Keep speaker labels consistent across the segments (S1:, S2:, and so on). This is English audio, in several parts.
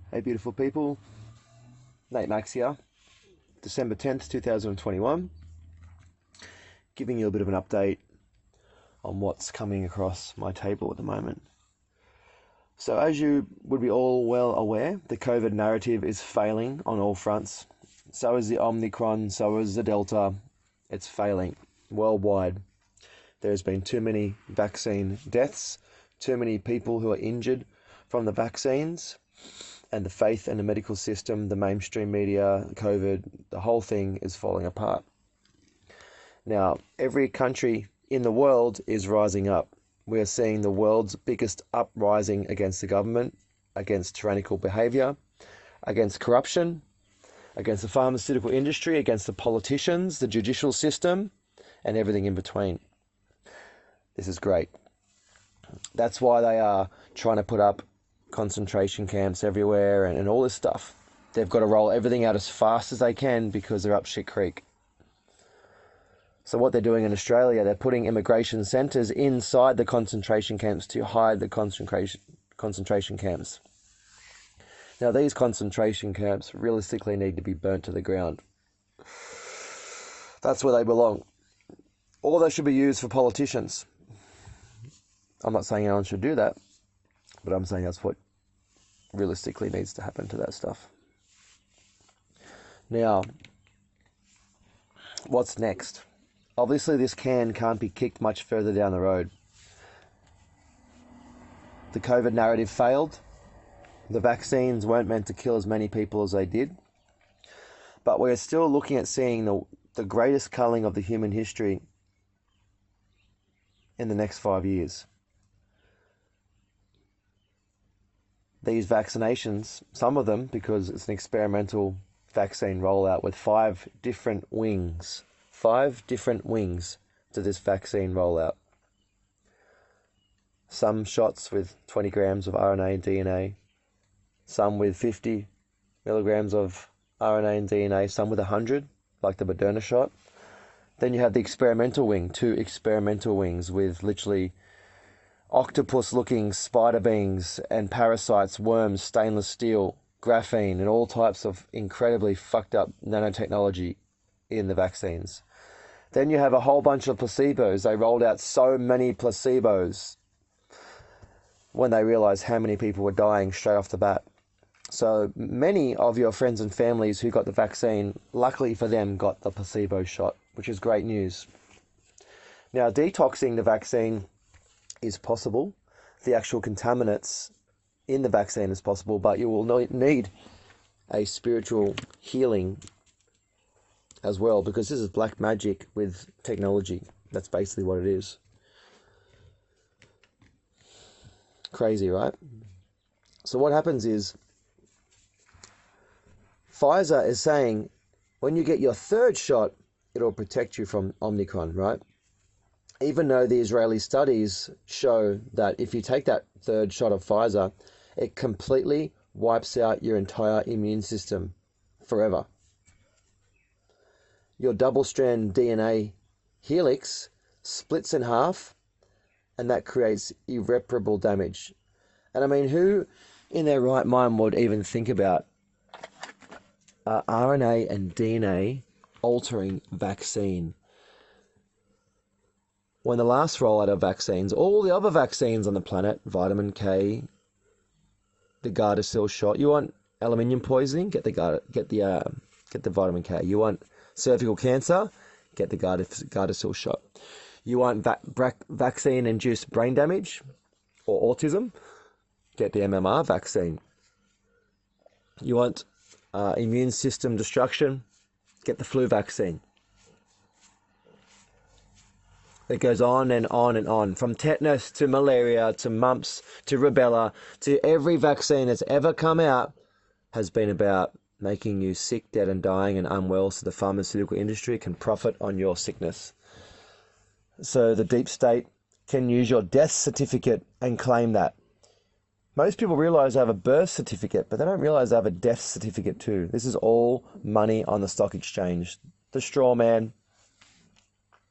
S1: Hey beautiful people, Nate Max here, December 10th, 2021, giving you a bit of an update on what's coming across my table at the moment. So as you would be all well aware, the COVID narrative is failing on all fronts. So is the Omicron, so is the Delta. It's failing worldwide. There's been too many vaccine deaths, too many people who are injured from the vaccines, and the faith in the medical system, the mainstream media, COVID, the whole thing is falling apart. Now, every country in the world is rising up. We are seeing the world's biggest uprising against the government, against tyrannical behavior, against corruption, against the pharmaceutical industry, against the politicians, the judicial system, and everything in between. This is great. That's why they are trying to put up concentration camps everywhere and all this stuff. They've got to roll everything out as fast as they can because they're up shit creek. So what they're doing in Australia, they're putting immigration centres inside the concentration camps to hide the concentration camps. Now these concentration camps realistically need to be burnt to the ground. That's where they belong. Or they should be used for politicians. I'm not saying anyone should do that, but I'm saying that's what realistically needs to happen to that stuff. Now, what's next? Obviously, this can't be kicked much further down the road. The COVID narrative failed. The vaccines weren't meant to kill as many people as they did. But we're still looking at seeing the greatest culling of the human history in the next 5 years. These vaccinations, some of them, because it's an experimental vaccine rollout with 5 different wings. 5 different wings to this vaccine rollout. Some shots with 20 grams of RNA and DNA. Some with 50 milligrams of RNA and DNA. Some with 100, like the Moderna shot. Then you have the experimental wing, 2 experimental wings with literally octopus-looking spider beings and parasites, worms, stainless steel, graphene, and all types of incredibly fucked up nanotechnology in the vaccines. Then you have a whole bunch of placebos. They rolled out so many placebos when they realized how many people were dying straight off the bat. So many of your friends and families who got the vaccine, luckily for them, got the placebo shot, which is great news. Now, detoxing the vaccine is possible. The actual contaminants in the vaccine is possible, but you will need a spiritual healing as well, because this is black magic with technology. That's basically what it is. Crazy, right? So what happens is Pfizer is saying when you get your 3rd shot, it'll protect you from Omicron, right? Even though the Israeli studies show that if you take that 3rd shot of Pfizer, it completely wipes out your entire immune system forever. Your double-strand DNA helix splits in half, and that creates irreparable damage. And I mean, who in their right mind would even think about RNA and DNA altering vaccine? When the last rollout of vaccines, all the other vaccines on the planet, vitamin K, the Gardasil shot. You want aluminium poisoning? Get the vitamin K. You want cervical cancer? Get the Gardasil shot. You want vaccine-induced brain damage or autism? Get the MMR vaccine. You want immune system destruction? Get the flu vaccine. It goes on and on and on. From tetanus to malaria to mumps to rubella to every vaccine that's ever come out has been about making you sick, dead and dying and unwell so the pharmaceutical industry can profit on your sickness. So the deep state can use your death certificate and claim that. Most people realize they have a birth certificate, but they don't realize they have a death certificate too. This is all money on the stock exchange. The straw man,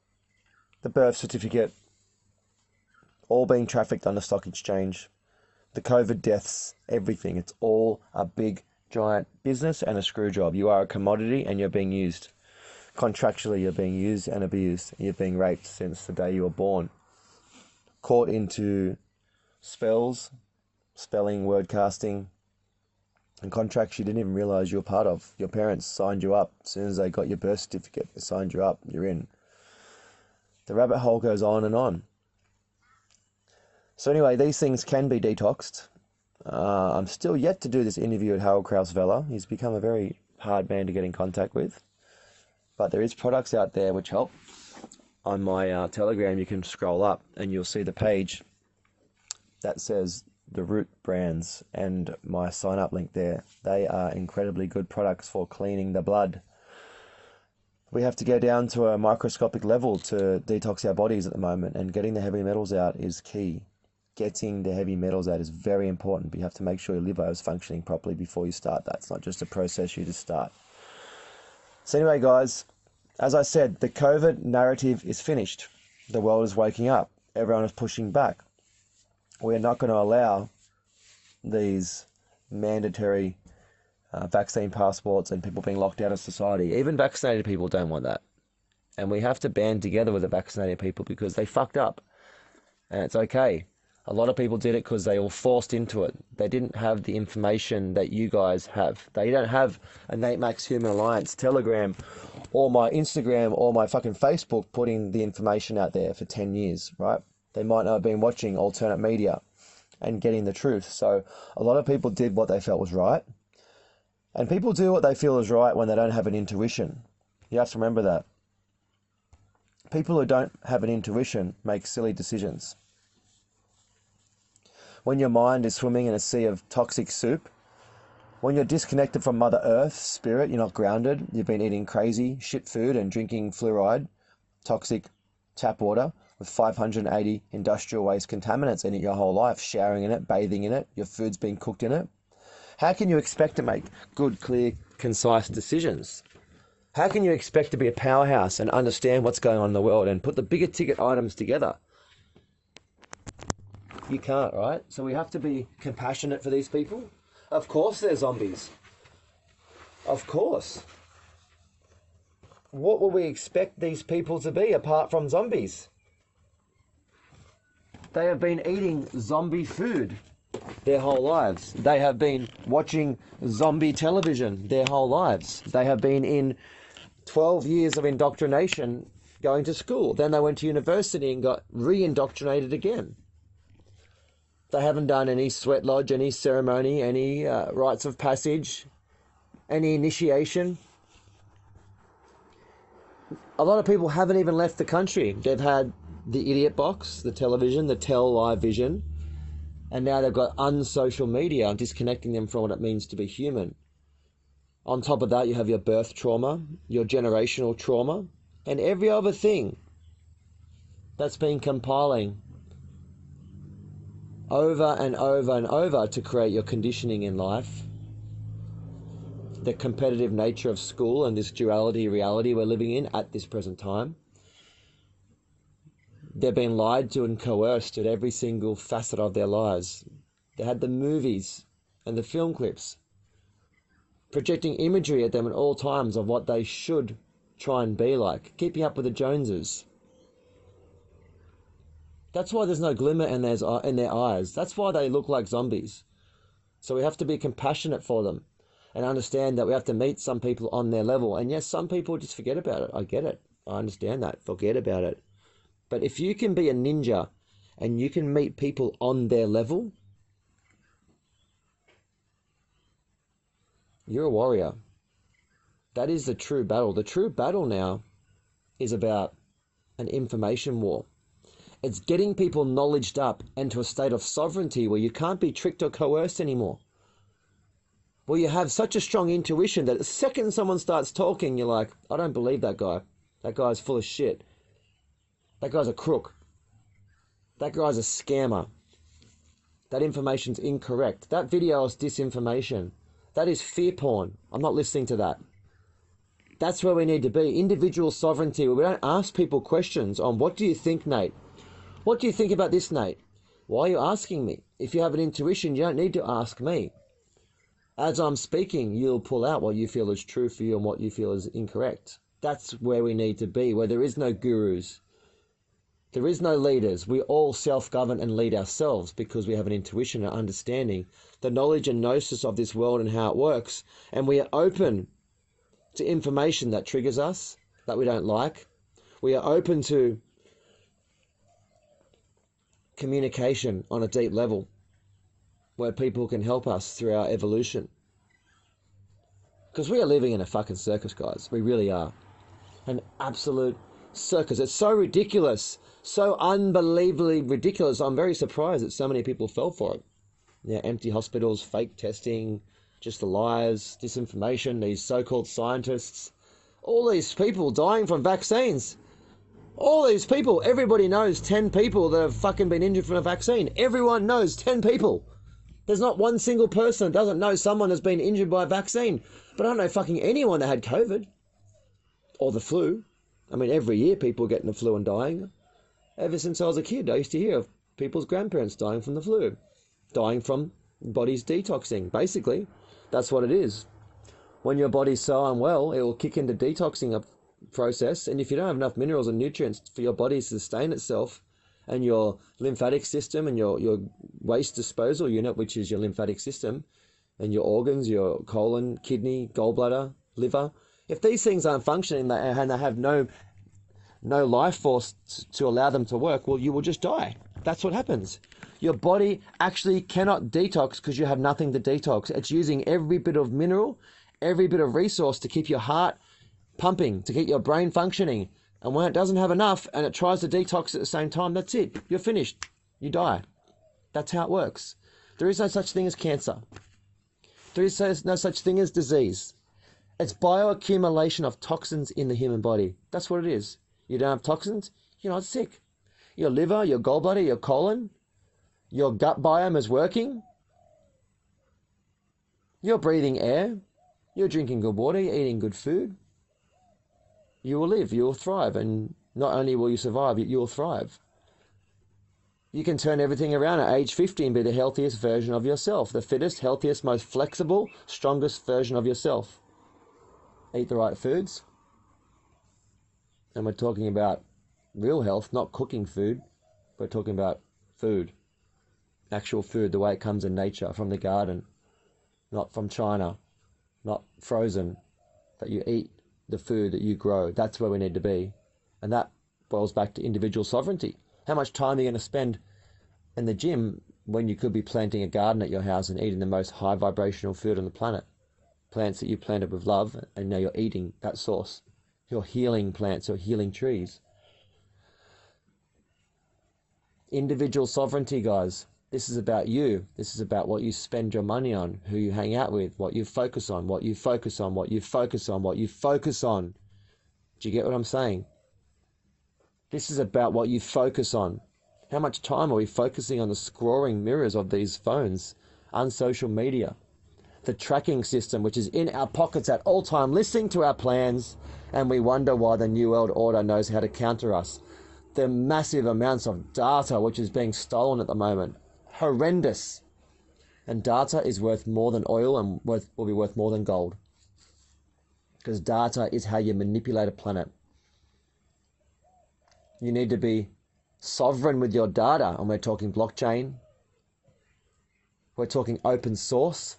S1: the birth certificate, all being trafficked on the stock exchange. the COVID deaths, everything. It's all a big, giant business and a screw job. You are a commodity and you're being used. Contractually, you're being used and abused. You're being raped since the day you were born. Caught into spells, spelling, word casting, and contracts you didn't even realise you were part of. Your parents signed you up. As soon as they got your birth certificate, they signed you up. You're in. The rabbit hole goes on and on. So anyway, these things can be detoxed. I'm still yet to do this interview with Harold Kraus-Vella. He's become a very hard man to get in contact with. But there is products out there which help. On my Telegram, you can scroll up and you'll see the page that says the Root brands and my sign up link there. They are incredibly good products for cleaning the blood. We have to go down to a microscopic level to detox our bodies at the moment, and getting the heavy metals out is key. Getting the heavy metals out is very important, but you have to make sure your liver is functioning properly before you start that. It's not just a process you just start. So anyway, guys, as I said, the COVID narrative is finished. The world is waking up. Everyone is pushing back. We're not going to allow these mandatory vaccine passports and people being locked out of society. Even vaccinated people don't want that. And we have to band together with the vaccinated people because they fucked up. And it's okay. A lot of people did it because they were forced into it. They didn't have the information that you guys have. They don't have a Nate Max Human Alliance Telegram or my Instagram or my fucking Facebook putting the information out there for 10 years, right? They might not have been watching alternate media and getting the truth. So a lot of people did what they felt was right. And people do what they feel is right when they don't have an intuition. You have to remember that. People who don't have an intuition make silly decisions. When your mind is swimming in a sea of toxic soup, when you're disconnected from Mother Earth, Spirit, you're not grounded, you've been eating crazy shit food and drinking fluoride, toxic tap water with 580 industrial waste contaminants in it your whole life, showering in it, bathing in it, your food's been cooked in it. How can you expect to make good, clear, concise decisions? How can you expect to be a powerhouse and understand what's going on in the world and put the bigger ticket items together? You can't, right? So we have to be compassionate for these people. Of course they're zombies. Of course. What will we expect these people to be apart from zombies? They have been eating zombie food their whole lives. They have been watching zombie television their whole lives. They have been in 12 years of indoctrination going to school. Then they went to university and got re-indoctrinated again. They haven't done any sweat lodge, any ceremony, any rites of passage, any initiation. A lot of people haven't even left the country. They've had the idiot box, the television, the Tell Live Vision, and now they've got unsocial media, disconnecting them from what it means to be human. On top of that, you have your birth trauma, your generational trauma, and every other thing that's been compiling over and over and over to create your conditioning in life. The competitive nature of school and this duality reality we're living in at this present time. They've been lied to and coerced at every single facet of their lives. They had the movies and the film clips projecting imagery at them at all times of what they should try and be like, keeping up with the Joneses. That's why there's no glimmer in their eyes. That's why they look like zombies. So we have to be compassionate for them and understand that we have to meet some people on their level. And yes, some people just forget about it. I get it. I understand that. Forget about it. But if you can be a ninja and you can meet people on their level, you're a warrior. That is the true battle. The true battle now is about an information war. It's getting people knowledged up into a state of sovereignty where you can't be tricked or coerced anymore. Where you have such a strong intuition that the second someone starts talking, you're like, I don't believe that guy. That guy's full of shit. That guy's a crook. That guy's a scammer. That information's incorrect. That video is disinformation. That is fear porn. I'm not listening to that. That's where we need to be. Individual sovereignty, where we don't ask people questions on, what do you think, Nate? What do you think about this, Nate? Why are you asking me? If you have an intuition, you don't need to ask me. As I'm speaking, you'll pull out what you feel is true for you and what you feel is incorrect. That's where we need to be, where there is no gurus. There is no leaders. We all self-govern and lead ourselves because we have an intuition and understanding, the knowledge and gnosis of this world and how it works. And we are open to information that triggers us, that we don't like. We are open to communication on a deep level where people can help us through our evolution. Because we are living in a fucking circus, guys. We really are. An absolute circus. It's so ridiculous. So unbelievably ridiculous. I'm very surprised that so many people fell for it. Yeah, empty hospitals, fake testing, just the lies, disinformation, these so-called scientists. All these people dying from vaccines. All these people, everybody knows 10 people that have fucking been injured from a vaccine. Everyone knows 10 people. There's not one single person that doesn't know someone has been injured by a vaccine. But I don't know fucking anyone that had COVID. Or the flu. I mean, every year people are getting the flu and dying. Ever since I was a kid, I used to hear of people's grandparents dying from the flu. Dying from bodies detoxing. Basically, that's what it is. When your body's so unwell, it will kick into detoxing process, and if you don't have enough minerals and nutrients for your body to sustain itself, and your lymphatic system and your waste disposal unit, which is your lymphatic system, and your organs, your colon, kidney, gallbladder, liver, if these things aren't functioning and they have no life force to allow them to work, well, you will just die. That's what happens. Your body actually cannot detox because you have nothing to detox. It's using every bit of mineral, every bit of resource to keep your heart pumping, to keep your brain functioning. And when it doesn't have enough and it tries to detox at the same time, that's it. You're finished. You die. That's how it works. There is no such thing as cancer. There is no such thing as disease. It's bioaccumulation of toxins in the human body. That's what it is. You don't have toxins, you're not sick. Your liver, your gallbladder, your colon, your gut biome is working. You're breathing air. You're drinking good water. You're eating good food. You will live. You will thrive. And not only will you survive, you will thrive. You can turn everything around at age 50 and be the healthiest version of yourself. The fittest, healthiest, most flexible, strongest version of yourself. Eat the right foods. And we're talking about real health, not cooking food. We're talking about food. Actual food, the way it comes in nature, from the garden. Not from China. Not frozen. That you eat the food that you grow. That's where we need to be. And that boils back to individual sovereignty. How much time are you going to spend in the gym when you could be planting a garden at your house and eating the most high vibrational food on the planet? Plants that you planted with love, and now you're eating that source. You're healing plants or healing trees. Individual sovereignty, guys. This is about you. This is about what you spend your money on, who you hang out with, what you focus on, what you focus on, what you focus on, what you focus on. Do you get what I'm saying? This is about what you focus on. How much time are we focusing on the scrolling mirrors of these phones, on social media? The tracking system, which is in our pockets at all time, listening to our plans, and we wonder why the New World Order knows how to counter us. The massive amounts of data which is being stolen at the moment. Horrendous. And data is worth more than oil and will be worth more than gold. Because data is how you manipulate a planet. You need to be sovereign with your data, and we're talking blockchain. We're talking open source.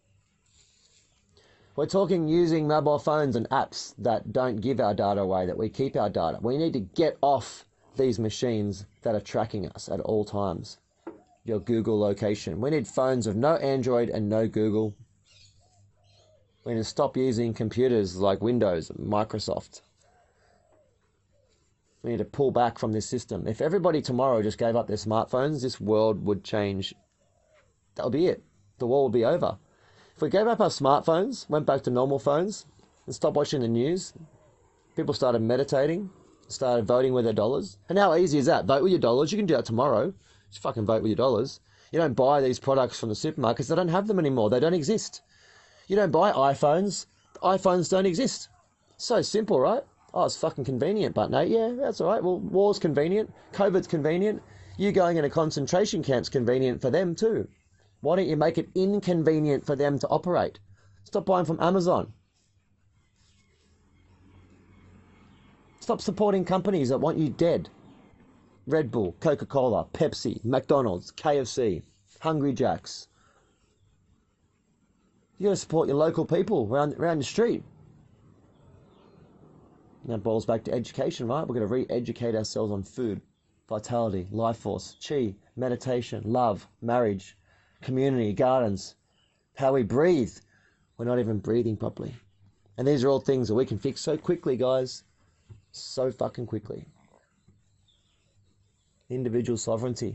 S1: We're talking using mobile phones and apps that don't give our data away, that we keep our data. We need to get off these machines that are tracking us at all times. Your Google location. We need phones with no Android and no Google. We need to stop using computers like Windows and Microsoft. We need to pull back from this system. If everybody tomorrow just gave up their smartphones, this world would change. That would be it. The war would be over. If we gave up our smartphones, went back to normal phones, and stopped watching the news, people started meditating, started voting with their dollars. And how easy is that? Vote with your dollars. You can do that tomorrow. Just fucking vote with your dollars. You don't buy these products from the supermarkets. They don't have them anymore. They don't exist. You don't buy iPhones. iPhones don't exist. So simple, right? Oh, it's fucking convenient, but no, yeah, that's all right. Well, war's convenient. COVID's convenient. You going in a concentration camp's convenient for them too. Why don't you make it inconvenient for them to operate? Stop buying from Amazon. Stop supporting companies that want you dead. Red Bull, Coca-Cola, Pepsi, McDonald's, KFC, Hungry Jack's. You got to support your local people around the street. And that boils back to education, right? We're going to re-educate ourselves on food, vitality, life force, chi, meditation, love, marriage, community, gardens, how we breathe. We're not even breathing properly. And these are all things that we can fix so quickly, guys. So fucking quickly. Individual sovereignty.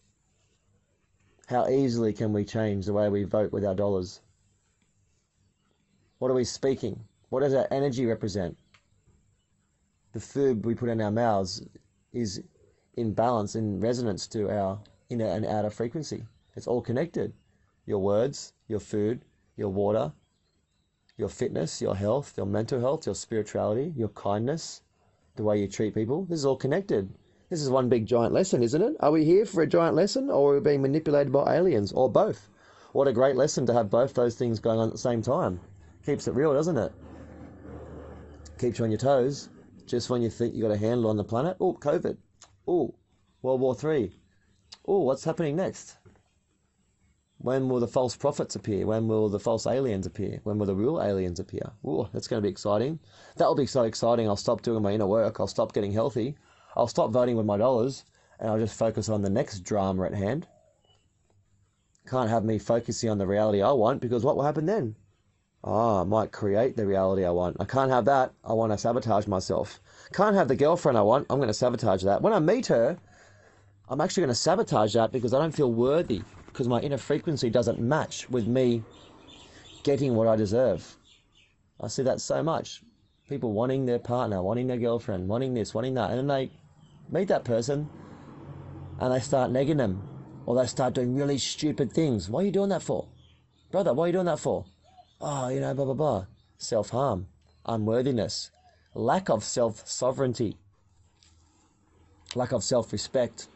S1: How easily can we change the way we vote with our dollars? What are we speaking? What does our energy represent? The food we put in our mouths is in balance, in resonance to our inner and outer frequency. It's all connected. Your words, your food, your water, your fitness, your health, your mental health, your spirituality, your kindness, the way you treat people. This is all connected. This is one big giant lesson, isn't it? Are we here for a giant lesson, or are we being manipulated by aliens, or both? What a great lesson to have both those things going on at the same time. Keeps it real, doesn't it? Keeps you on your toes. Just when you think you got a handle on the planet. Oh, COVID. Oh, World War III. Oh, what's happening next? When will the false prophets appear? When will the false aliens appear? When will the real aliens appear? Oh, that's going to be exciting. That will be so exciting. I'll stop doing my inner work. I'll stop getting healthy. I'll stop voting with my dollars. And I'll just focus on the next drama at hand. Can't have me focusing on the reality I want, because what will happen then? I might create the reality I want. I can't have that. I want to sabotage myself. Can't have the girlfriend I want. I'm going to sabotage that. When I meet her, I'm actually going to sabotage that because I don't feel worthy, because my inner frequency doesn't match with me getting what I deserve. I see that so much. People wanting their partner, wanting their girlfriend, wanting this, wanting that. And then they meet that person and they start negging them, or they start doing really stupid things. What are you doing that for? Brother, what are you doing that for? Oh, blah, blah, blah. Self-harm, unworthiness, lack of self-sovereignty, lack of self-respect.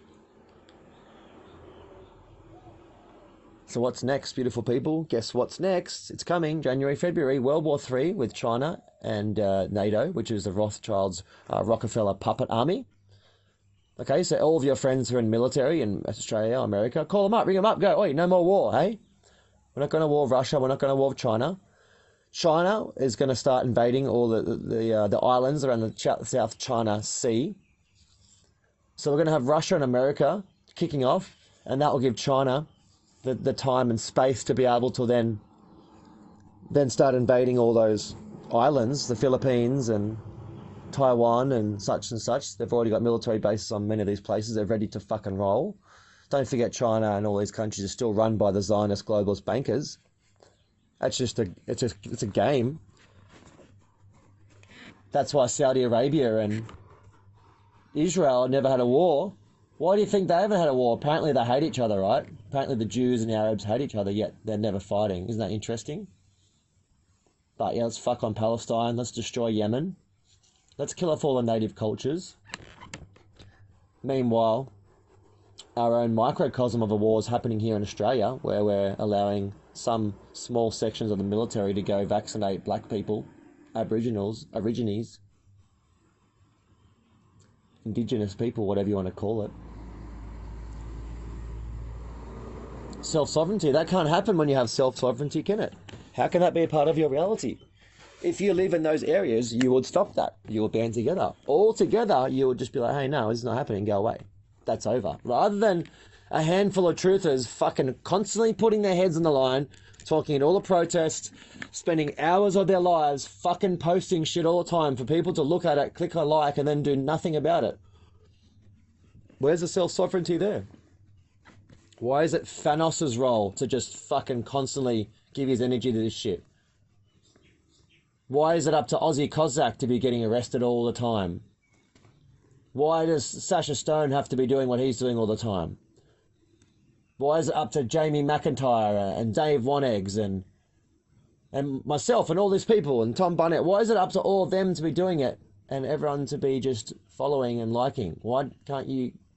S1: So what's next, beautiful people? Guess what's next? It's coming, January, February, World War III with China and NATO, which is the Rothschilds' Rockefeller puppet army. Okay, so all of your friends who are in military in Australia, America, call them up, ring them up, go, oi, no more war, hey? We're not going to war with Russia. We're not going to war with China. China is going to start invading all the islands around the South China Sea. So we're going to have Russia and America kicking off, and that will give China the time and space to be able to then start invading all those islands, the Philippines and Taiwan and such. They've already got military bases on many of these places. They're ready to fucking roll. Don't forget China and all these countries are still run by the Zionist globalist bankers. That's just it's a game. That's why Saudi Arabia and Israel never had a war. Why do you think they haven't had a war? Apparently they hate each other, right? Apparently the Jews and the Arabs hate each other, yet they're never fighting. Isn't that interesting? But yeah, let's fuck on Palestine. Let's destroy Yemen. Let's kill off all the native cultures. Meanwhile, our own microcosm of a war is happening here in Australia, where we're allowing some small sections of the military to go vaccinate black people, Aboriginals, Aborigines, Indigenous people, whatever you want to call it. Self-sovereignty, that can't happen when you have self-sovereignty, can it? How can that be a part of your reality? If you live in those areas, you would stop that. You would band together. All together, you would just be like, hey, no, this is not happening, go away. That's over. Rather than a handful of truthers fucking constantly putting their heads on the line, talking at all the protests, spending hours of their lives fucking posting shit all the time for people to look at it, click a like, and then do nothing about it. Where's the self-sovereignty there? Why is it Thanos' role to just fucking constantly give his energy to this shit? Why is it up to Ozzy Kozak to be getting arrested all the time? Why does Sasha Stone have to be doing what he's doing all the time? Why is it up to Jamie McIntyre and Dave Waneggs and myself and all these people and Tom Burnett? Why is it up to all of them to be doing it and everyone to be just following and liking? Why can't you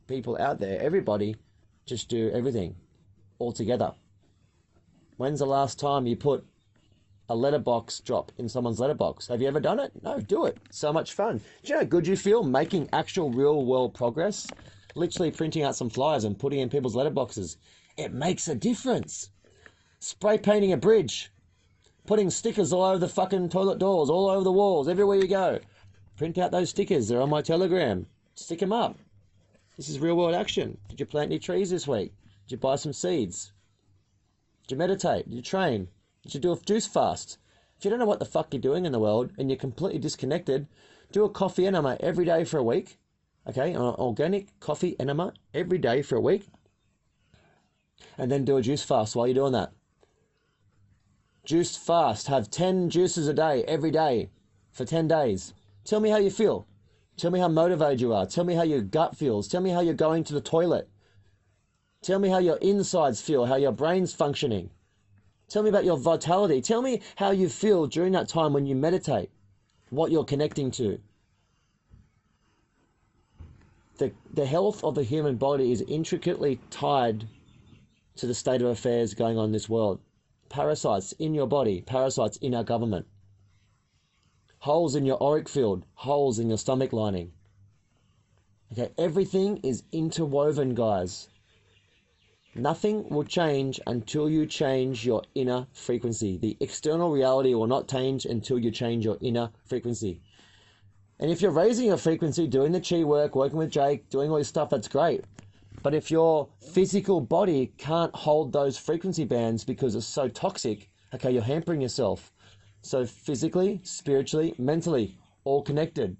S2: people out there, everybody, just do everything all together. When's the last time you put a letterbox drop in someone's letterbox? Have you ever done it? No, do it. So much fun. Do you know how good you feel making actual real world progress? Literally printing out some flyers and putting in people's letterboxes. It makes a difference. Spray painting a bridge. Putting stickers all over the fucking toilet doors, all over the walls, everywhere you go. Print out those stickers. They're on my Telegram. Stick them up. This is real world action. Did you plant any trees this week? Did you buy some seeds? Did you meditate? Did you train? Did you do a juice fast? If you don't know what the fuck you're doing in the world and you're completely disconnected, do a coffee enema every day for a week. Okay, an organic coffee enema every day for a week. And then do a juice fast while you're doing that. Juice fast. Have 10 juices a day, every day, for 10 days. Tell me how you feel. Tell me how motivated you are. Tell me how your gut feels. Tell me how you're going to the toilet. Tell me how your insides feel, how your brain's functioning. Tell me about your vitality. Tell me how you feel during that time when you meditate, what you're connecting to. The health of the human body is intricately tied to the state of affairs going on in this world. Parasites in your body, parasites in our government. Holes in your auric field, holes in your stomach lining. Okay, everything is interwoven, guys. Nothing will change until you change your inner frequency. The external reality will not change until you change your inner frequency. And if you're raising your frequency, doing the chi work, working with Jake, doing all this stuff, that's great. But if your physical body can't hold those frequency bands because it's so toxic, okay, you're hampering yourself. So physically, spiritually, mentally, all connected.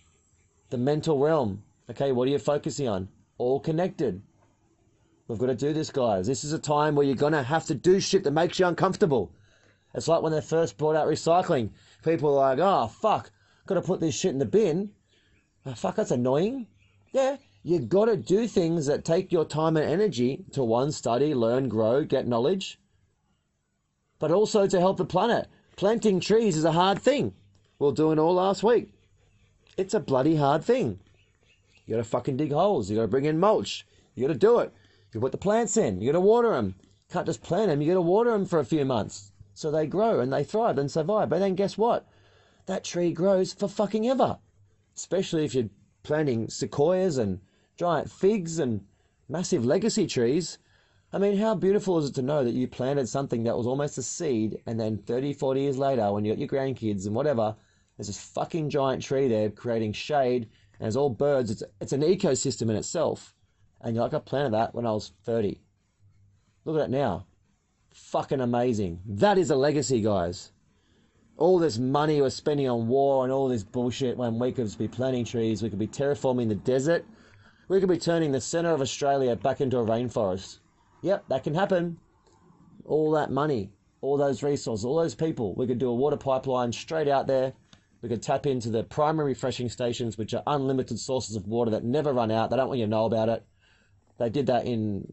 S2: The mental realm, okay, what are you focusing on? All connected. We've got to do this, guys. This is a time where you're going to have to do shit that makes you uncomfortable. It's like when they first brought out recycling. People are like, oh, fuck, got to put this shit in the bin. Oh, fuck, that's annoying. Yeah, you got to do things that take your time and energy to, one, study, learn, grow, get knowledge, but also to help the planet. Planting trees is a hard thing. We were doing it all last week. It's a bloody hard thing. You got to fucking dig holes. You got to bring in mulch. You got to do it. You put the plants in. You got to water them. You can't just plant them. You got to water them for a few months so they grow and they thrive and survive. But then guess what? That tree grows for fucking ever. Especially if you're planting sequoias and giant figs and massive legacy trees. I mean, how beautiful is it to know that you planted something that was almost a seed, and then 30, 40 years later, when you got your grandkids and whatever, there's this fucking giant tree there creating shade, and there's all birds. It's an ecosystem in itself. And you're like, I planted that when I was 30. Look at it now. Fucking amazing. That is a legacy, guys. All this money we're spending on war and all this bullshit, when we could be planting trees, we could be terraforming the desert, we could be turning the center of Australia back into a rainforest. Yep, that can happen. All that money, all those resources, all those people. We could do a water pipeline straight out there. We could tap into the primary refreshing stations, which are unlimited sources of water that never run out. They don't want you to know about it. They did that in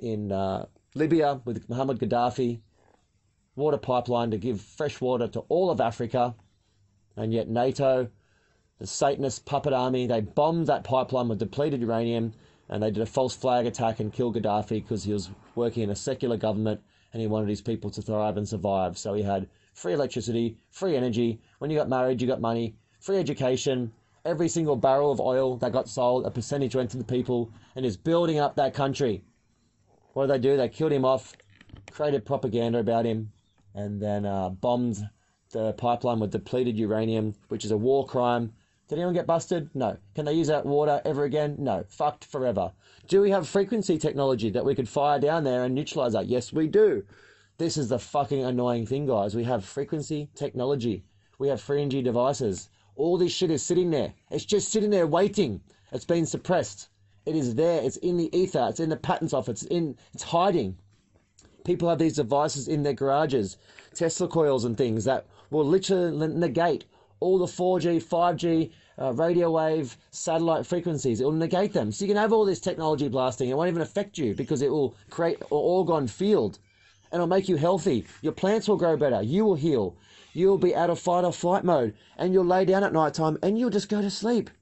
S2: Libya with Muhammad Gaddafi. Water pipeline to give fresh water to all of Africa. And yet NATO, the Satanist puppet army, they bombed that pipeline with depleted uranium, and they did a false flag attack and killed Gaddafi because he was working in a secular government and he wanted his people to thrive and survive. So he had free electricity, free energy. When you got married, you got money, free education. Every single barrel of oil that got sold, a percentage went to the people, and is building up that country. What did they do? They killed him off, created propaganda about him, and then bombed the pipeline with depleted uranium, which is a war crime. Did anyone get busted? No. Can they use that water ever again? No. Fucked forever. Do we have frequency technology that we could fire down there and neutralize that? Yes, we do. This is the fucking annoying thing, guys. We have frequency technology. We have free energy devices. All this shit is sitting there. It's just sitting there waiting. It's been suppressed. It is there. It's in the ether. It's in the patents office. It's hiding. People have these devices in their garages, Tesla coils and things that will literally negate all the 4G, 5G, radio wave, satellite frequencies. It will negate them. So you can have all this technology blasting. It won't even affect you because it will create an orgone field and it'll make you healthy. Your plants will grow better. You will heal. You'll be out of fight or flight mode and you'll lay down at night time and you'll just go to sleep.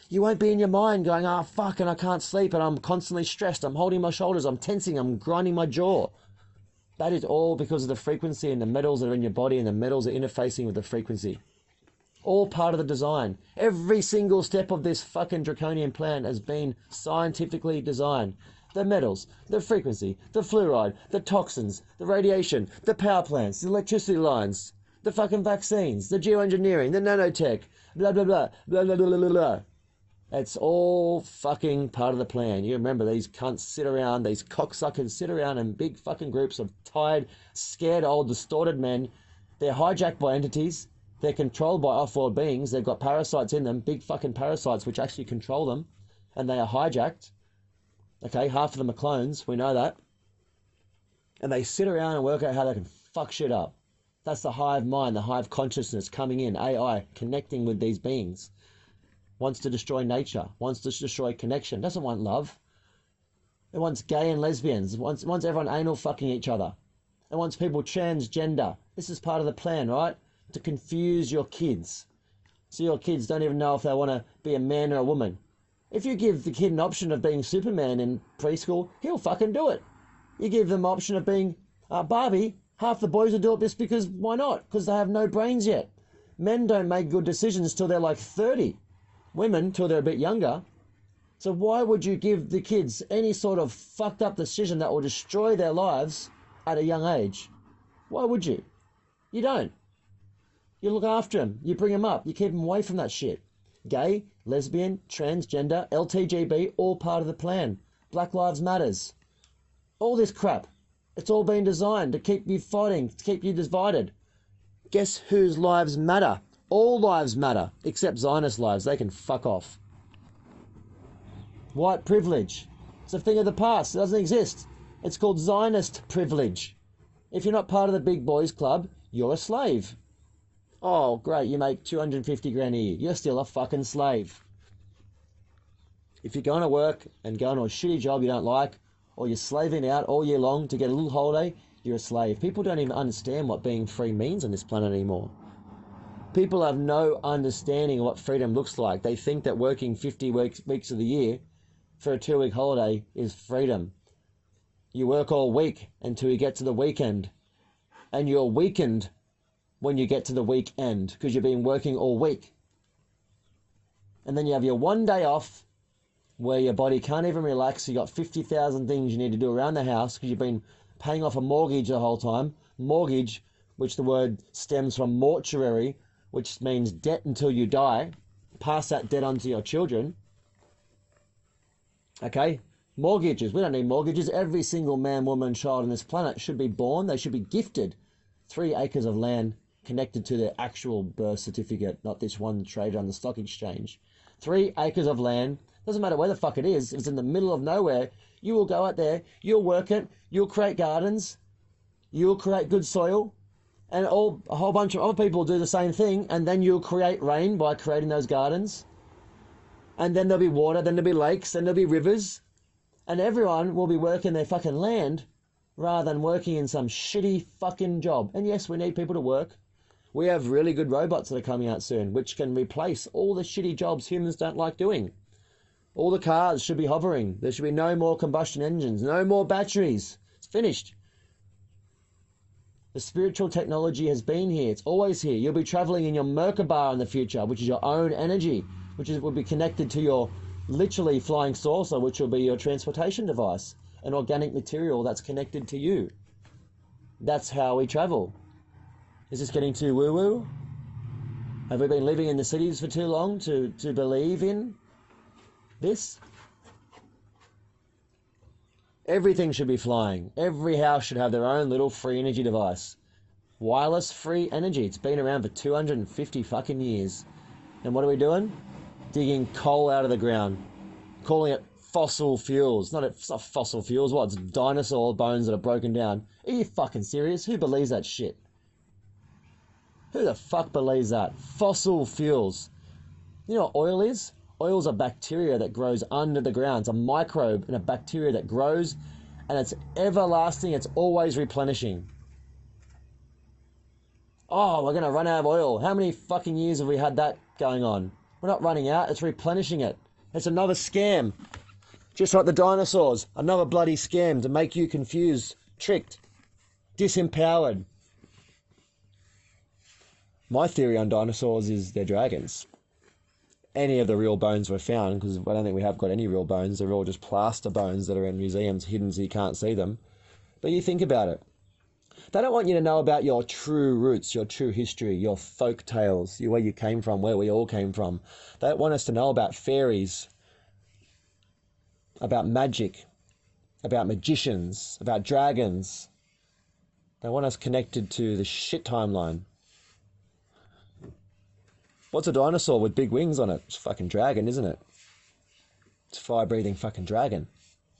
S2: You won't be in your mind going, ah, fuck, and I can't sleep, and I'm constantly stressed. I'm holding my shoulders, I'm tensing, I'm grinding my jaw. That is all because of the frequency and the metals that are in your body, and the metals are interfacing with the frequency. All part of the design. Every single step of this fucking draconian plan has been scientifically designed. The metals, the frequency, the fluoride, the toxins, the radiation, the power plants, the electricity lines, the fucking vaccines, the geoengineering, the nanotech, blah, blah, blah, blah, blah, blah, blah, blah. It's all fucking part of the plan. You remember these cunts sit around, these cocksuckers sit around in big fucking groups of tired, scared, old, distorted men. They're hijacked by entities. They're controlled by off-world beings. They've got parasites in them, big fucking parasites which actually control them. And they are hijacked. Okay, half of them are clones. We know that. And they sit around and work out how they can fuck shit up. That's the hive mind, the hive consciousness coming in, AI, connecting with these beings. Wants to destroy nature, wants to destroy connection, doesn't want love. It wants gay and lesbians, it wants everyone anal fucking each other. It wants people transgender. This is part of the plan, right? To confuse your kids. So your kids don't even know if they want to be a man or a woman. If you give the kid an option of being Superman in preschool, he'll fucking do it. You give them an option of being Barbie, half the boys will do it just because, why not? Because they have no brains yet. Men don't make good decisions till they're like 30. Women till they're a bit younger. So why would you give the kids any sort of fucked up decision that will destroy their lives at a young age? Why would you? You don't. You look after them. You bring them up. You keep them away from that shit. Gay, lesbian, transgender, LTGB, all part of the plan. Black Lives Matters. All this crap. It's all been designed to keep you fighting, to keep you divided. Guess whose lives matter? All lives matter, except Zionist lives. They can fuck off. White privilege. It's a thing of the past. It doesn't exist. It's called Zionist privilege. If you're not part of the big boys club, you're a slave. Oh, great, you make 250 grand a year. You're still a fucking slave. If you're going to work and going to a shitty job you don't like, or you're slaving out all year long to get a little holiday, you're a slave. People don't even understand what being free means on this planet anymore. People have no understanding of what freedom looks like. They think that working 50 weeks of the year for a 2-week holiday is freedom. You work all week until you get to the weekend. And you're weakened when you get to the weekend because you've been working all week. And then you have your one day off where your body can't even relax. You got 50,000 things you need to do around the house because you've been paying off a mortgage the whole time. Mortgage, which the word stems from mortuary, which means debt until you die. Pass that debt on to your children. Okay? Mortgages. We don't need mortgages. Every single man, woman, child on this planet should be born. They should be gifted 3 acres of land connected to their actual birth certificate, not this one traded on the stock exchange. 3 acres of land. Doesn't matter where the fuck it is. If it's in the middle of nowhere, you will go out there, you'll work it, you'll create gardens, you'll create good soil, and a whole bunch of other people do the same thing, and then you'll create rain by creating those gardens. And then there'll be water, then there'll be lakes, then there'll be rivers. And everyone will be working their fucking land rather than working in some shitty fucking job. And yes, we need people to work. We have really good robots that are coming out soon, which can replace all the shitty jobs humans don't like doing. All the cars should be hovering. There should be no more combustion engines, no more batteries. It's finished. The spiritual technology has been here. It's always here. You'll be traveling in your Merkaba in the future, which is your own energy, which will be connected to your literally flying saucer, which will be your transportation device, an organic material that's connected to you. That's how we travel. Is this getting too woo-woo? Have we been living in the cities for too long to believe in this? Everything should be flying. Every house should have their own little free energy device. Wireless free energy. It's been around for 250 fucking years. And what are we doing? Digging coal out of the ground. Calling it fossil fuels. It's not fossil fuels. What? It's dinosaur bones that are broken down. Are you fucking serious? Who believes that shit? Who the fuck believes that? Fossil fuels. You know what oil is? Oil's a bacteria that grows under the ground. It's a microbe and a bacteria that grows, and it's everlasting. It's always replenishing. Oh, we're going to run out of oil. How many fucking years have we had that going on? We're not running out, it's replenishing it. It's another scam. Just like the dinosaurs. Another bloody scam to make you confused, tricked, disempowered. My theory on dinosaurs is they're dragons. Any of the real bones were found, because I don't think we have got any real bones. They're all just plaster bones that are in museums hidden so you can't see them. But you think about it. They don't want you to know about your true roots, your true history, your folk tales, where you came from, where we all came from. They don't want us to know about fairies, about magic, about magicians, about dragons. They want us connected to the shit timeline. What's a dinosaur with big wings on it? It's a fucking dragon, isn't it? It's a fire-breathing fucking dragon.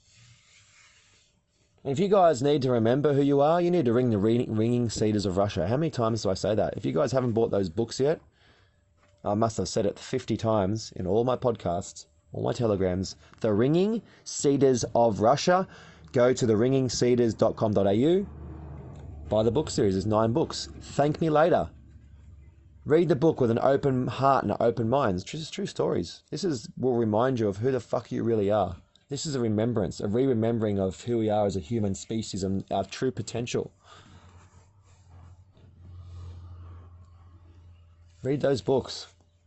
S2: And if you guys need to remember who you are, you need to ring the ringing cedars of Russia. How many times do I say that? If you guys haven't bought those books yet, I must have said it 50 times in all my podcasts, all my telegrams. The Ringing Cedars of Russia. Go to theringingcedars.com.au. Buy the book series. There's 9 books. Thank me later. Read the book with an open heart and an open mind. It's true stories. Will remind you of who the fuck you really are. This is a remembrance, a re-remembering of who we are as a human species and our true potential. Read those books.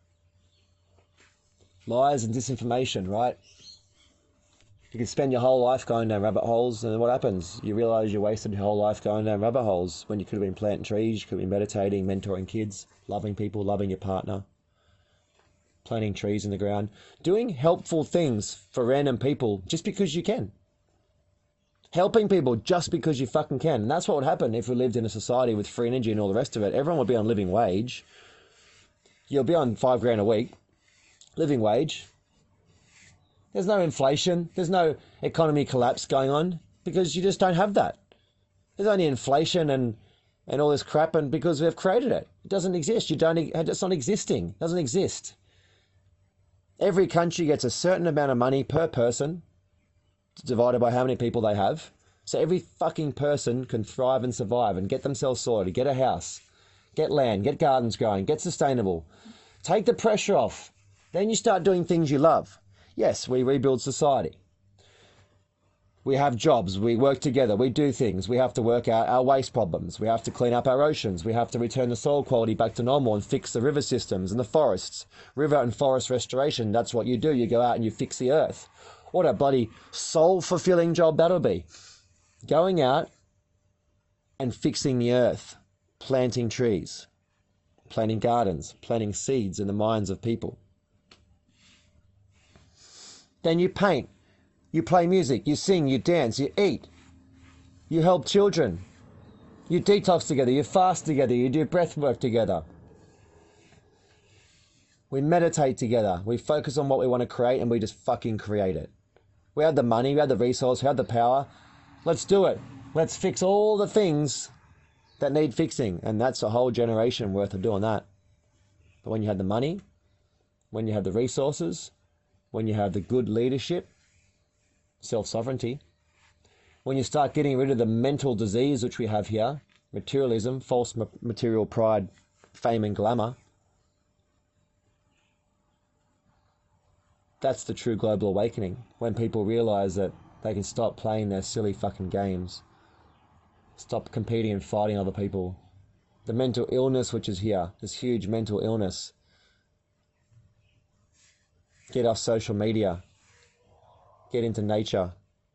S2: Lies and disinformation, right? You can spend your whole life going down rabbit holes, and what happens? You realise you wasted your whole life going down rabbit holes when you could have been planting trees, you could have been meditating, mentoring kids, loving people, loving your partner, planting trees in the ground, doing helpful things for random people just because you can. Helping people just because you fucking can. And that's what would happen if we lived in a society with free energy and all the rest of it. Everyone would be on living wage. You'll be on $5,000 a week, living wage. There's no inflation. There's no economy collapse going on because you just don't have that. There's only inflation and all this crap, and because we have created it. It doesn't exist. It's not existing. It doesn't exist. Every country gets a certain amount of money per person, divided by how many people they have. So every fucking person can thrive and survive and get themselves sorted, get a house, get land, get gardens growing, get sustainable. Take the pressure off. Then you start doing things you love. Yes, we rebuild society. We have jobs, we work together, we do things. We have to work out our waste problems. We have to clean up our oceans. We have to return the soil quality back to normal and fix the river systems and the forests. River and forest restoration, that's what you do. You go out and you fix the earth. What a bloody soul-fulfilling job that'll be. Going out and fixing the earth, planting trees, planting gardens, planting seeds in the minds of people. Then you paint. You play music, you sing, you dance, you eat. You help children. You detox together, you fast together, you do breath work together. We meditate together. We focus on what we want to create and we just fucking create it. We have the money, we have the resource, we have the power. Let's do it. Let's fix all the things that need fixing. And that's a whole generation worth of doing that. But when you have the money, when you have the resources, when you have the good leadership, self-sovereignty, when you start getting rid of the mental disease which we have here, materialism, false material pride, fame and glamour, that's the true global awakening. When people realize that they can stop playing their silly fucking games, stop competing and fighting other people. The mental illness which is here, this huge mental illness. Get off social media. Get into nature.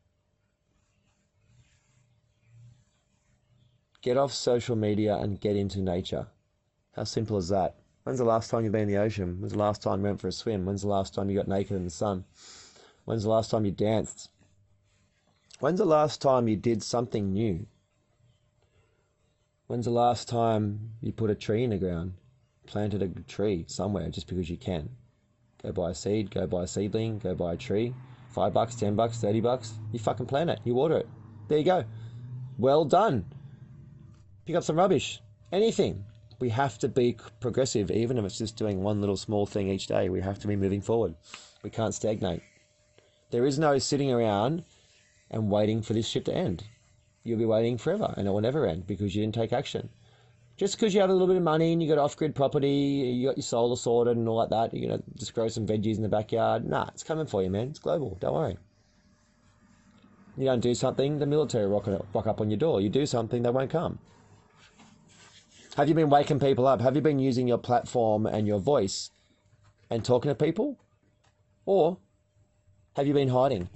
S2: Get off social media and get into nature. How simple is that? When's the last time you've been in the ocean? When's the last time you went for a swim? When's the last time you got naked in the sun? When's the last time you danced? When's the last time you did something new? When's the last time you put a tree in the ground? Planted a tree somewhere just because you can. Go buy a seed, go buy a seedling, go buy a tree. $5, $10, $30. You fucking plant it. You water it. There you go. Well done. Pick up some rubbish. Anything. We have to be progressive, even if it's just doing one little small thing each day. We have to be moving forward. We can't stagnate. There is no sitting around and waiting for this shit to end. You'll be waiting forever and it will never end because you didn't take action. Just because you have a little bit of money and you got off-grid property, you got your solar sorted and all like that, you're going to just grow some veggies in the backyard. Nah, it's coming for you, man. It's global. Don't worry. You don't do something, the military rock up on your door. You do something, they won't come. Have you been waking people up? Have you been using your platform and your voice and talking to people? Or have you been hiding?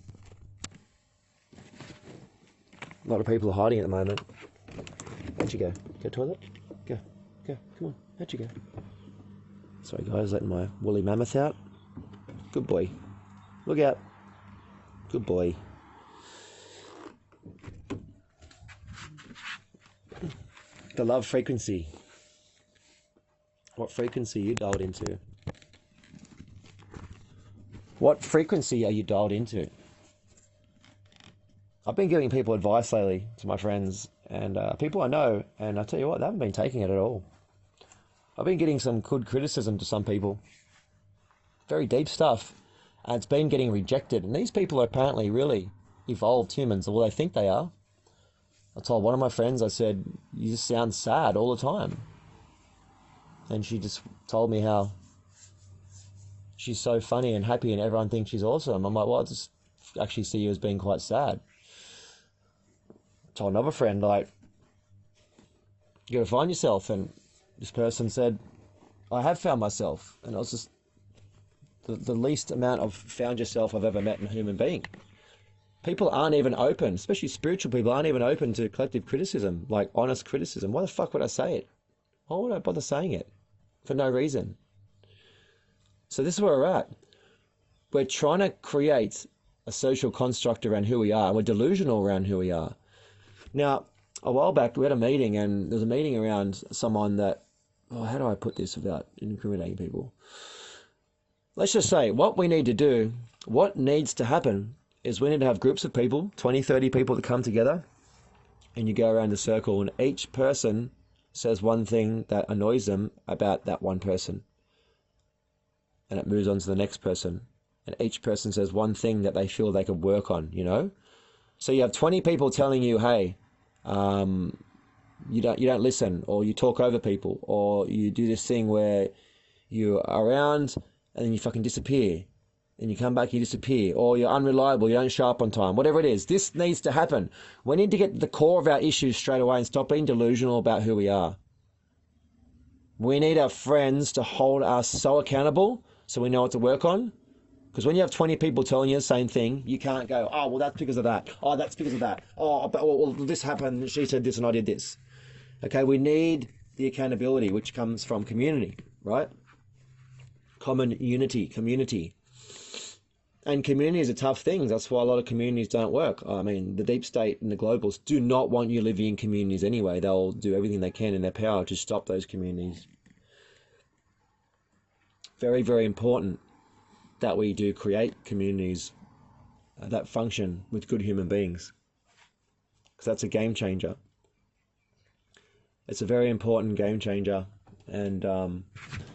S2: A lot of people are hiding at the moment. How'd you go? Go toilet? Go. Come on. How'd you go? Sorry guys, letting my woolly mammoth out. Good boy. Look out. Good boy. The love frequency. What frequency are you dialed into? What frequency are you dialed into? I've been giving people advice lately to my friends and people I know, and I tell you what, they haven't been taking it at all. I've been getting some good criticism to some people. Very deep stuff. And it's been getting rejected. And these people are apparently really evolved humans, or they think they are. I told one of my friends, I said, you just sound sad all the time. And she just told me how she's so funny and happy and everyone thinks she's awesome. I'm like, well, I just actually see you as being quite sad. Told another friend, like, you gotta find yourself. And this person said, I have found myself. And it was just the least amount of found yourself I've ever met in a human being. People aren't even open, especially spiritual people, aren't even open to collective criticism, like honest criticism. Why the fuck would I say it? Why would I bother saying it? For no reason. So this is where we're at. We're trying to create a social construct around who we are, and we're delusional around who we are. Now, a while back, we had a meeting, and there was a meeting around someone that, how do I put this without incriminating people? Let's just say, what we need to do, what needs to happen, is we need to have groups of people, 20, 30 people that come together, and you go around the circle, and each person says one thing that annoys them about that one person. And it moves on to the next person. And each person says one thing that they feel they could work on, you know? So you have 20 people telling you, hey, you don't listen, or you talk over people, or you do this thing where you're around and then you fucking disappear. And you come back, you disappear, or you're unreliable, you don't show up on time, whatever it is. This needs to happen. We need to get to the core of our issues straight away and stop being delusional about who we are. We need our friends to hold us so accountable so we know what to work on. Because when you have 20 people telling you the same thing, you can't go, oh, well, that's because of that. Oh, that's because of that. Oh, but, well, this happened, she said this and I did this. Okay, we need the accountability, which comes from community, right? Common unity, community. And community is a tough thing. That's why a lot of communities don't work. I mean, the deep state and the globals do not want you living in communities anyway. They'll do everything they can in their power to stop those communities. Very, very important that we do create communities that function with good human beings. Because that's a game changer. It's a very important game changer. And on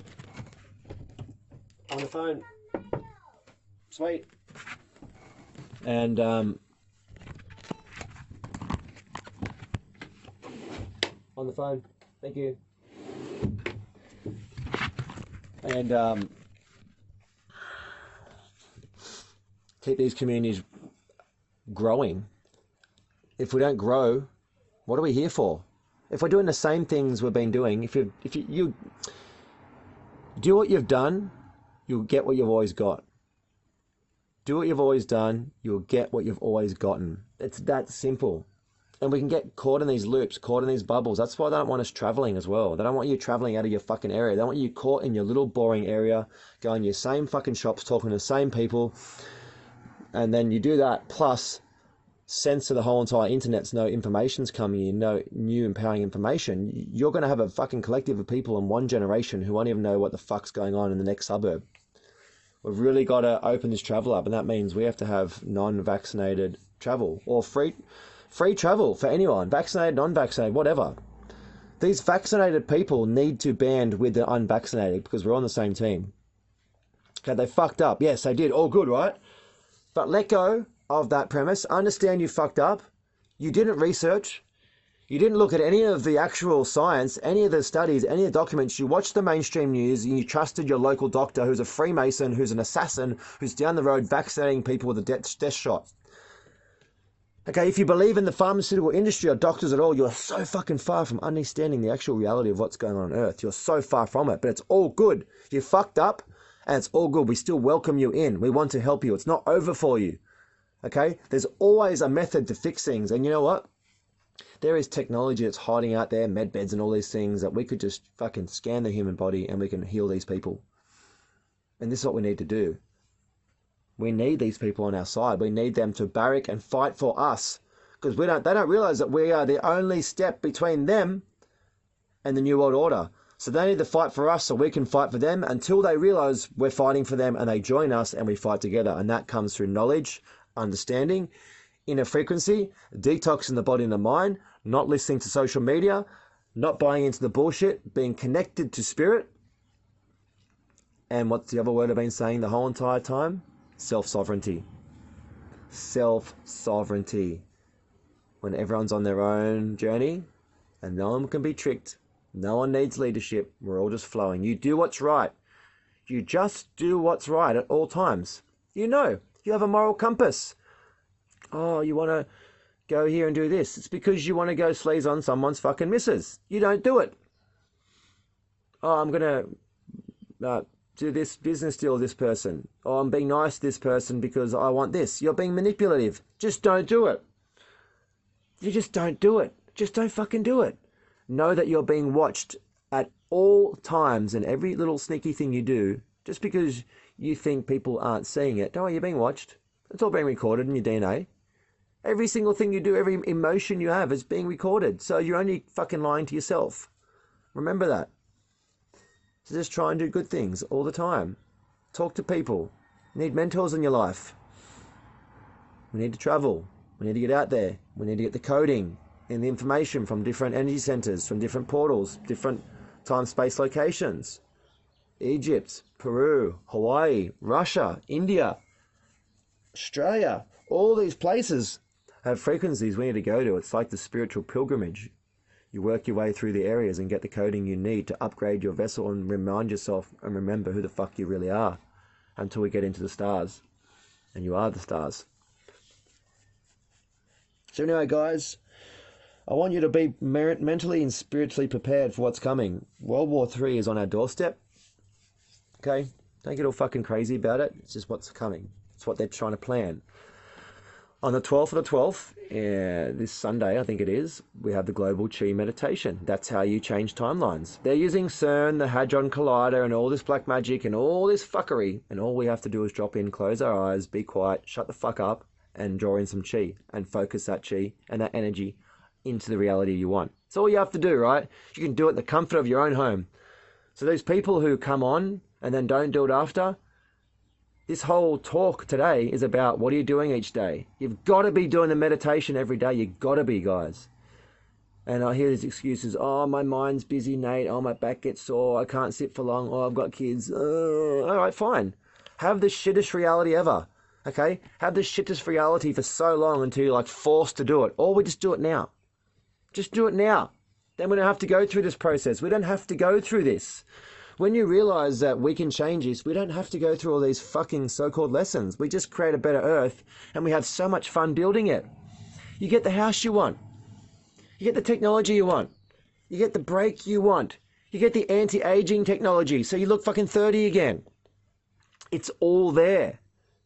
S2: the phone. Sweet. And on the phone. Thank you. And keep these communities growing. If we don't grow, what are we here for? If we're doing the same things we've been doing, if you do what you've done, you'll get what you've always got. Do what you've always done, you'll get what you've always gotten. It's that simple. And we can get caught in these loops, caught in these bubbles. That's why they don't want us traveling as well. They don't want you traveling out of your fucking area. They want you caught in your little boring area, going to your same fucking shops, talking to the same people. And then you do that, plus censor the whole entire internet so no information's coming in, no new empowering information. You're going to have a fucking collective of people in one generation who won't even know what the fuck's going on in the next suburb. We've really got to open this travel up, and that means we have to have non-vaccinated travel, or free travel for anyone, vaccinated, non-vaccinated, whatever. These vaccinated people need to band with the unvaccinated because we're on the same team. Okay, they fucked up. Yes, they did. All good, right? But let go of that premise. Understand you fucked up. You didn't research. You didn't look at any of the actual science, any of the studies, any of the documents. You watched the mainstream news and you trusted your local doctor who's a Freemason, who's an assassin, who's down the road vaccinating people with a death shot. Okay, if you believe in the pharmaceutical industry or doctors at all, you're so fucking far from understanding the actual reality of what's going on Earth. You're so far from it, but it's all good. You fucked up and it's all good. We still welcome you in. We want to help you. It's not over for you. Okay? There's always a method to fix things. And you know what? There is technology that's hiding out there, med beds and all these things that we could just fucking scan the human body and we can heal these people. And this is what we need to do. We need these people on our side. We need them to barrack and fight for us. Because they don't realize that we are the only step between them and the New World Order. So they need to fight for us so we can fight for them until they realize we're fighting for them and they join us and we fight together. And that comes through knowledge, understanding, inner frequency, detoxing the body and the mind, not listening to social media, not buying into the bullshit, being connected to spirit. And what's the other word I've been saying the whole entire time? Self-sovereignty. Self-sovereignty. When everyone's on their own journey and no one can be tricked, no one needs leadership, we're all just flowing. You do what's right. You just do what's right at all times. You know, you have a moral compass. Oh, you want to go here and do this. It's because you want to go sleaze on someone's fucking missus. You don't do it. Oh, I'm going to do this business deal with this person. Oh, I'm being nice to this person because I want this. You're being manipulative. Just don't do it. You just don't do it. Just don't fucking do it. Know that you're being watched at all times and every little sneaky thing you do, just because you think people aren't seeing it. Don't worry, you're being watched. It's all being recorded in your DNA. Every single thing you do, every emotion you have is being recorded. So you're only fucking lying to yourself. Remember that. So just try and do good things all the time. Talk to people. You need mentors in your life. We need to travel. We need to get out there. We need to get the coding and the information from different energy centers, from different portals, different time-space locations. Egypt, Peru, Hawaii, Russia, India, Australia, all these places have frequencies we need to go to. It's like the spiritual pilgrimage. You work your way through the areas and get the coding you need to upgrade your vessel and remind yourself and remember who the fuck you really are until we get into the stars. And you are the stars. So anyway, guys, I want you to be mentally and spiritually prepared for what's coming. World War III is on our doorstep. Okay? Don't get all fucking crazy about it. It's just what's coming. It's what they're trying to plan. On the 12th of the 12th, this Sunday, I think it is, we have the Global Chi Meditation. That's how you change timelines. They're using CERN, the Hadron Collider, and all this black magic and all this fuckery. And all we have to do is drop in, close our eyes, be quiet, shut the fuck up, and draw in some chi and focus that chi and that energy into the reality you want. It's all you have to do, right? You can do it in the comfort of your own home. So those people who come on and then don't do it after, this whole talk today is about what are you doing each day. You've got to be doing the meditation every day. You've got to be, guys. And I hear these excuses. Oh, my mind's busy, Nate. Oh, my back gets sore. I can't sit for long. Oh, I've got kids. All right, fine. Have the shittest reality ever. Okay? Have the shittest reality for so long until you're like forced to do it. Or we just do it now. Just do it now. Then we don't have to go through this process. We don't have to go through this. When you realize that we can change this, we don't have to go through all these fucking so-called lessons. We just create a better earth and we have so much fun building it. You get the house you want. You get the technology you want. You get the break you want. You get the anti-aging technology so you look fucking 30 again. It's all there.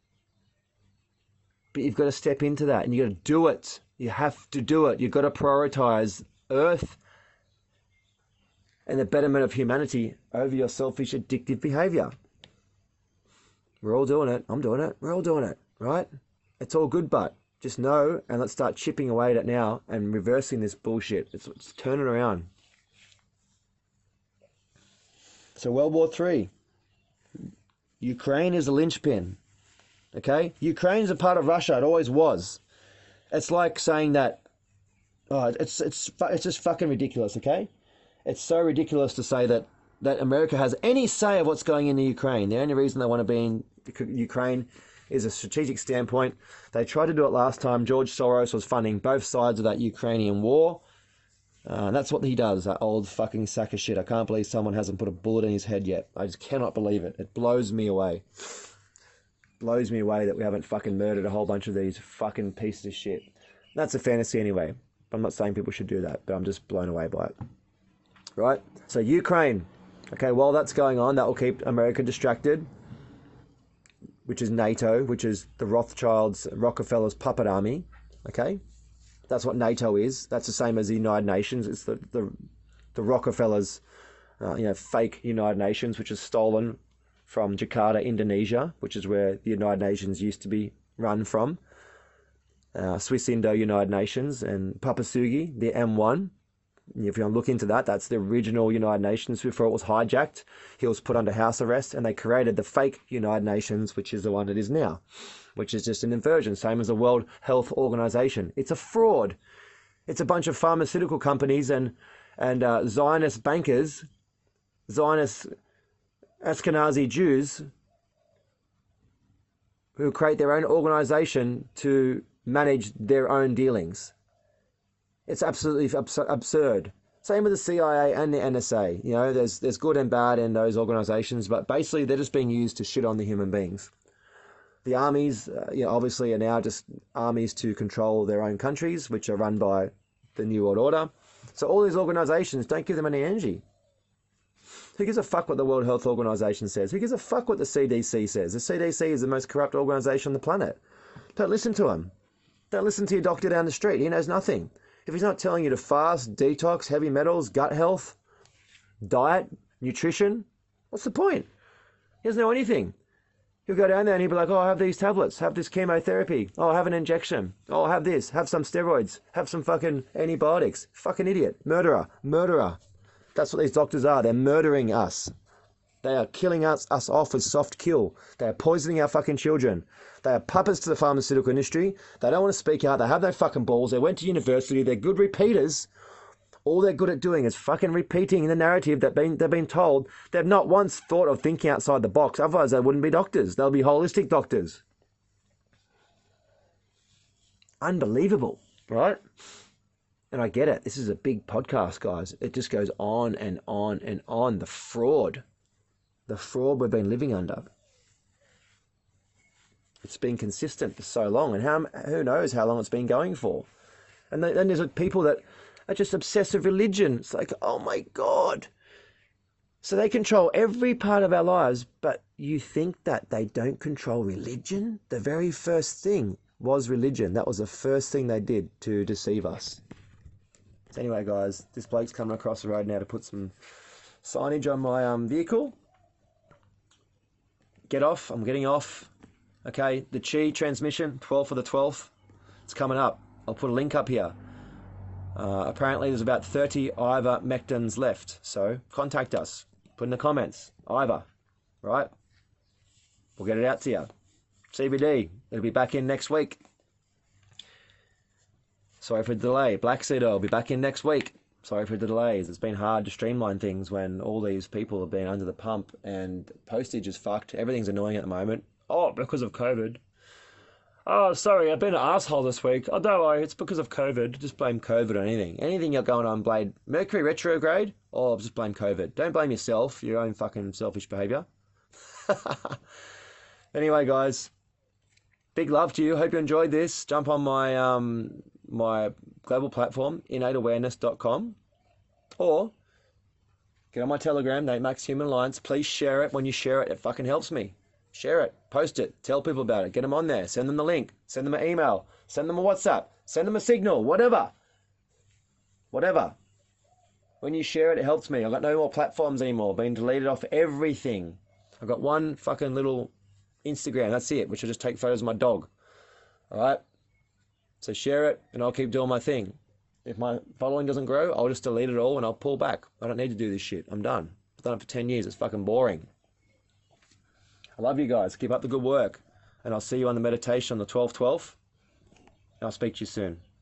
S2: But you've got to step into that and you've got to do it. You have to do it. You've got to prioritize Earth and the betterment of humanity over your selfish, addictive behavior. We're all doing it. I'm doing it. We're all doing it, right? It's all good, but just know and let's start chipping away at it now and reversing this bullshit. Let's turn it around. So World War III. Ukraine is a linchpin. Okay? Ukraine's a part of Russia. It always was. It's like saying that, oh, it's just fucking ridiculous, okay? It's so ridiculous to say that America has any say of what's going in the Ukraine. The only reason they want to be in Ukraine is a strategic standpoint. They tried to do it last time. George Soros was funding both sides of that Ukrainian war.
S1: That's what he does, that old fucking sack of shit. I can't believe someone hasn't put a bullet in his head yet. I just cannot believe it. It blows me away. Blows me away that we haven't fucking murdered a whole bunch of these fucking pieces of shit. That's a fantasy anyway. I'm not saying people should do that, but I'm just blown away by it. Right? So Ukraine. Okay, while that's going on, that will keep America distracted, which is NATO, which is the Rothschilds, Rockefellers puppet army. Okay? That's what NATO is. That's the same as the United Nations. It's the Rockefellers, fake United Nations, which is stolen from Jakarta, Indonesia, which is where the United Nations used to be run from. Swiss Indo United Nations and Papasugi, the M1. If you want to look into that, that's the original United Nations before it was hijacked. He was put under house arrest and they created the fake United Nations, which is the one it is now, which is just an inversion, same as the World Health Organization. It's a fraud. It's a bunch of pharmaceutical companies and Zionist bankers, Zionist Ashkenazi Jews who create their own organization to manage their own dealings. It's absolutely absurd. Same with the CIA and the NSA. There's good and bad in those organizations, but basically they're just being used to shit on the human beings. The armies, obviously are now just armies to control their own countries, which are run by the New World Order. So all these organizations, don't give them any energy. Who gives a fuck what the World Health Organization says? Who gives a fuck what the CDC says? The CDC is the most corrupt organization on the planet. Don't listen to him. Don't listen to your doctor down the street. He knows nothing. If he's not telling you to fast, detox, heavy metals, gut health, diet, nutrition, what's the point? He doesn't know anything. He'll go down there and he'll be like, oh, have these tablets, have this chemotherapy, oh, have an injection, oh, have this, have some steroids, have some fucking antibiotics. Fucking idiot. Murderer. That's what these doctors are. They're murdering us. They are killing us off with soft kill. They are poisoning our fucking children. They are puppets to the pharmaceutical industry. They don't want to speak out. They have no fucking balls. They went to university. They're good repeaters. All they're good at doing is fucking repeating the narrative that they've been told. They've not once thought of thinking outside the box. Otherwise, they wouldn't be doctors. They'll be holistic doctors. Unbelievable, right? And I get it. This is a big podcast, guys. It just goes on and on and on. The fraud we've been living under. It's been consistent for so long, and who knows how long it's been going for. And then there's people that are just obsessed with religion. It's like, oh my God. So they control every part of our lives, but you think that they don't control religion? The very first thing was religion. That was the first thing they did to deceive us. So anyway, guys, this bloke's coming across the road now to put some signage on my vehicle. Get off. I'm getting off. Okay, the Qi transmission, 12th for the 12th. It's coming up. I'll put a link up here. Apparently there's about 30 ivermectins left. So contact us. Put in the comments. Iver. Right? We'll get it out to you. CBD. It'll be back in next week. Sorry for the delay. Black seed oil will be back in next week. Sorry for the delays. It's been hard to streamline things when all these people have been under the pump and postage is fucked. Everything's annoying at the moment. Oh, because of COVID. Oh, sorry, I've been an asshole this week. Oh, don't worry, it's because of COVID. Just blame COVID on anything. Anything you're going on, blame Mercury retrograde, or just blame COVID. Don't blame yourself, your own fucking selfish behaviour. Anyway, guys, big love to you. Hope you enjoyed this. Jump on my my global platform, innateawareness.com, or get on my Telegram, Nate Max Human Alliance. Please share it. When you share it, it fucking helps me. Share it, post it, tell people about it, get them on there, send them the link, send them an email, send them a WhatsApp, send them a signal, whatever. When you share it, it helps me. I've got no more platforms anymore, been deleted off everything. I've got one fucking little Instagram, that's it, which I just take photos of my dog. All right? So share it, and I'll keep doing my thing. If my following doesn't grow, I'll just delete it all and I'll pull back. I don't need to do this shit. I'm done. I've done it for 10 years. It's fucking boring. I love you guys. Keep up the good work. And I'll see you on the meditation on the 12/12. And I'll speak to you soon.